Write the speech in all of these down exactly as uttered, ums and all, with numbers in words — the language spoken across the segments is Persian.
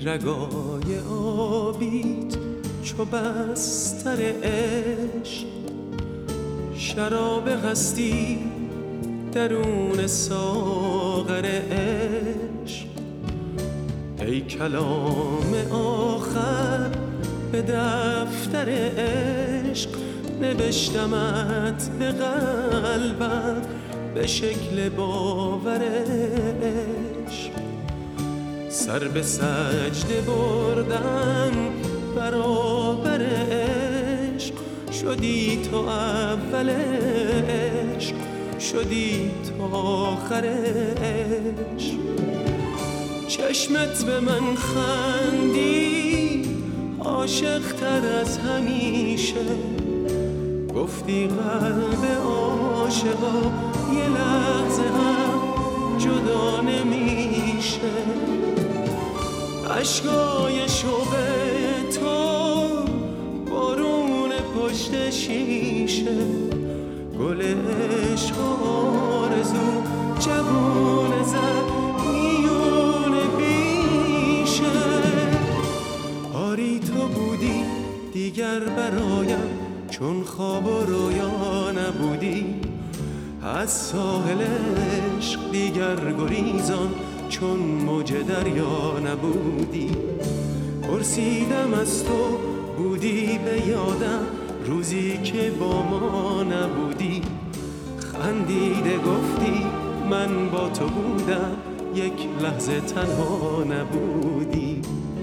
رگای آبیت چو بستر عشق، شراب هستی درون ساغر عشق. ای کلام آخر به دفتر عشق، نوشتمت به قلبم به شکل باور عشق. سر به سجده بردم برابر عشق، شدی تو اول عشق، شدی تو آخر عشق. چشمت به من خندی عاشق تر از همیشه، گفتی قلب عاشقا یه لحظه هم جدا نمیشه. عشقای شوق تو بارون پشت شیشه، گل عشق آرزو جوون زد میون بیشه. آری تو بودی دیگر برایم چون خواب و رویا نبودی، از ساحل عشق دیگر گریزان چون موج دریا نبودی. پرسیدم از تو بودی به یادم روزی که با ما نبودی، خندیده گفتی من با تو بودم یک لحظه تنها نبودی.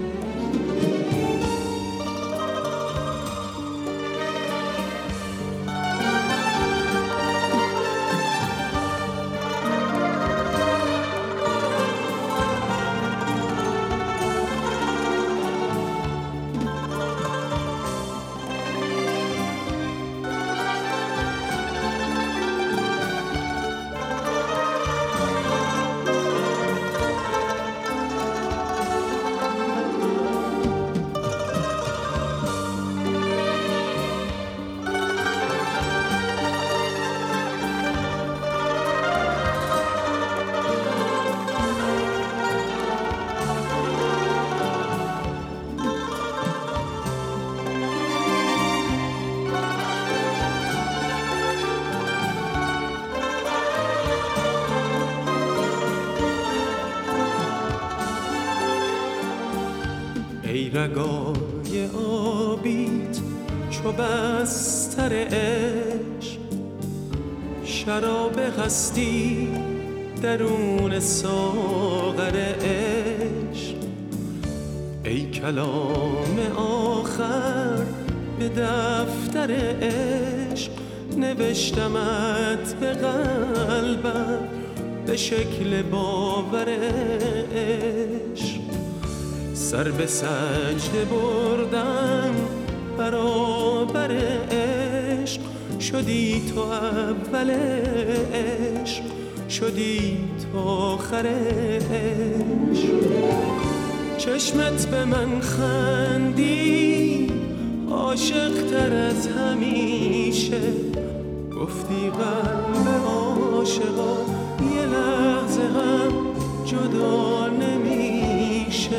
ای رگای آبیت چو بستر عشق، شراب هستی درون ساغر عشق. ای کلام آخر به دفتر عشق، نوشتمت به قلبم به شکل باور عشق. سر به سجده بردم برابر عشق، شدی تو اول عشق، شدی تو آخر عشق. چشمت به من خندی عاشق تر از همیشه، گفتی قلب عاشقا یه لحظه هم جدا نمیشه.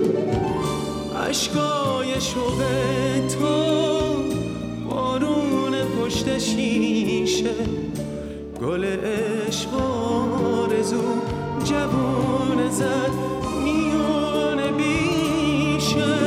عشقای شوق تو بارون پشت شیشه، گل عشق آرزو جوون زد میون بیشه.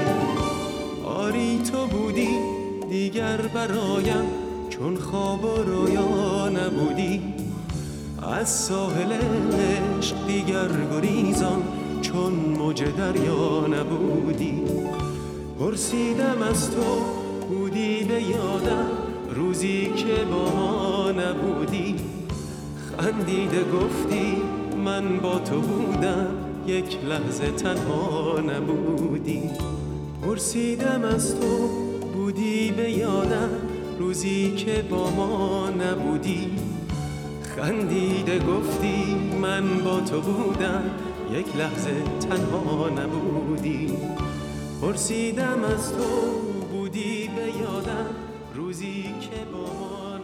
آری تو بودی دیگر برایم چون خواب و رویا نبودی، از ساحل عشق دیگر گریزان چون موج دریا نبودی. پرسیدم از تو بودی به یادم روزی که با ما نبودی، خندیده گفتی من با تو بودم یک لحظه تنها نبودی. پرسیدم از تو بودی به یادم روزی که با ما نبودی، خندیده گفتی من با تو بودم یک لحظه تنها نبودی. پرسیدم از تو بودی به یادم روزی که با ما